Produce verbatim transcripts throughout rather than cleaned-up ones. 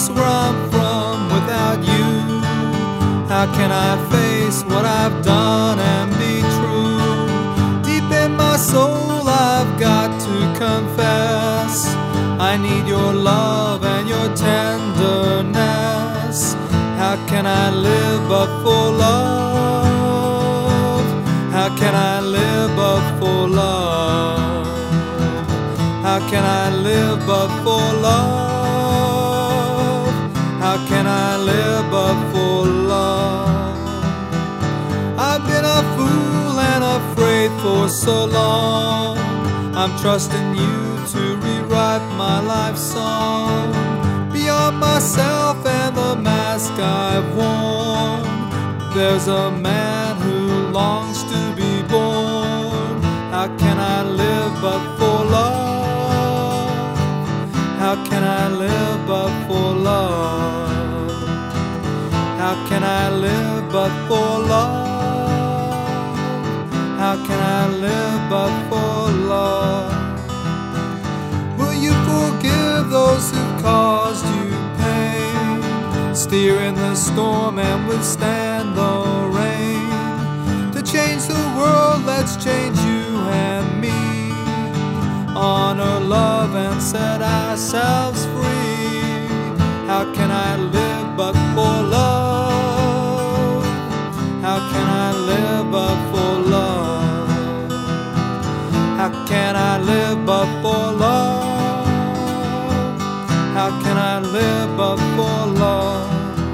place where I'm from without you? How can I face what I've done and be true? Deep in my soul I've got to confess, I need your love and your tenderness. How can I live but for love? How can I live but for love? How can I live but for love? How can I live but for love? I've been a fool and afraid for so long. I'm trusting you to rewrite my life song. Beyond myself and the mask I've worn, there's a man who longs to be born. How can I live but for love? How can I live but for love? How can I live but for love? How can I live but for love? Will you forgive those who caused you pain? Steer in the storm and withstand the rain. To change the world, let's change you and me. Honor love and set ourselves free. How can I live but for love? How can I live but for love? How can I live but for love? How can I live but for love?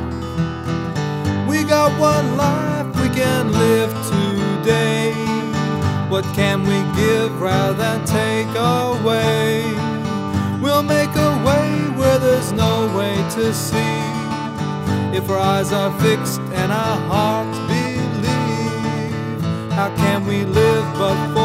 We got one life we can live today. What can we give rather than take away? We'll make a way where there's no way to see, if our eyes are fixed and our hearts believe. How can we live but for